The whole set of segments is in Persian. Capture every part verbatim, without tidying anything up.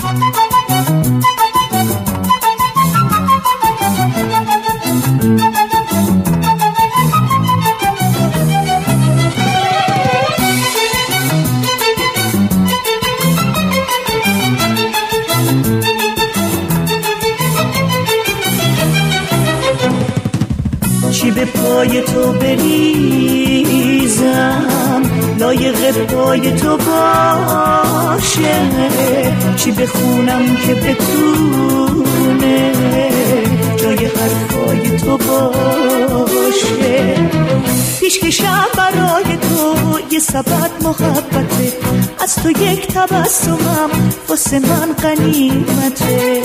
چی به پای تو بریزم لایق پای تو باشه، چی بخونم که بتونه جای حرفای تو باشه. پیشکشم برای تو یه سبد محبته، از تو یک تبسمم واسه من غنیمته.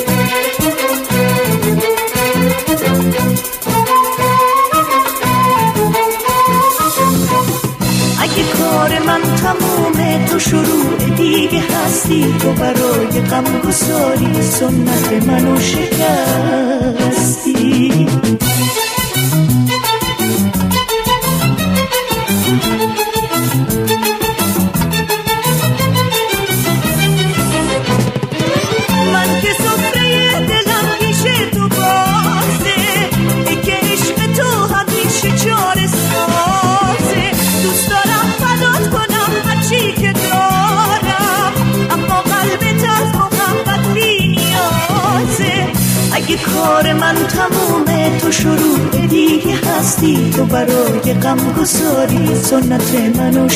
اگه کار من تمومه تو شروع دیگه هستی، تو برای غم گساری سنت منو شکستی. من که سفره دلم پیش تو بازه، ای که عشق تو همیشه چاره سازه. دوست دارم فدات کنم هرچی که دارم، اما قلبت از محبت بی نیازه. اگه کار من تمومه تو شروع دیگه هستی، تو برای غم گساری سنت منو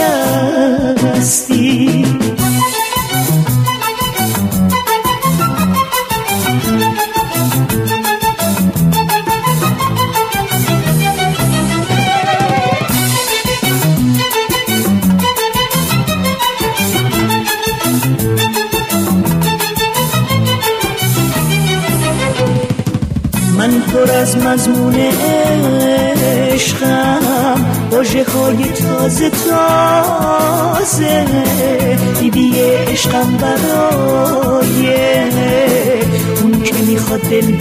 شکستی. من پر از مضمون عشقم، واژه های تازه تازه، بیبی عشقم برای اون که میخواد دل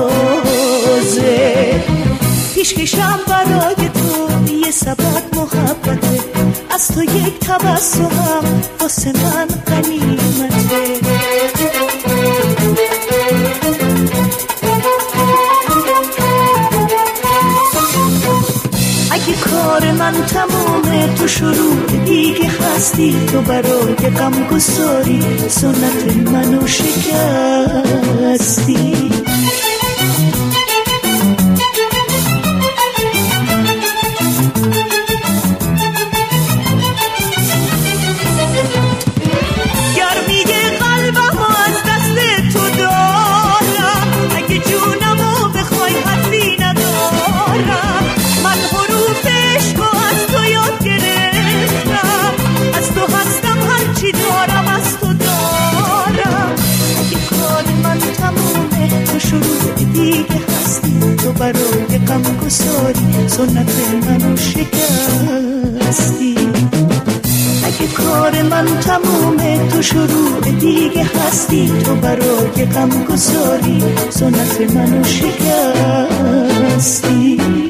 ببازه. پیشکشم برای تو یه سبد محبته، از تو یک تبسمم واسه من غنیمته. اگه کار من تمومه تو شروع دیگه هستی، تو برای غم گساری سنت منو شکستی. برای غم گساری سنت منو شکستی. اگه کار من تمومه تو شروع دیگه هستی، تو برای غم گساری سنت منو شکستی.